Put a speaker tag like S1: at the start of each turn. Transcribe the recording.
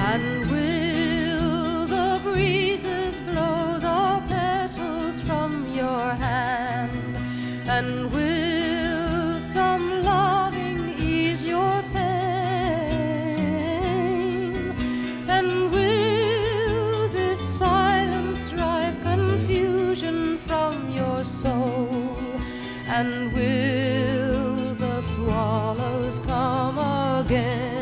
S1: And will the breezes blow the petals from your hand? And will some loving ease your pain? And will this silence drive confusion from your soul? And will the swallows come again?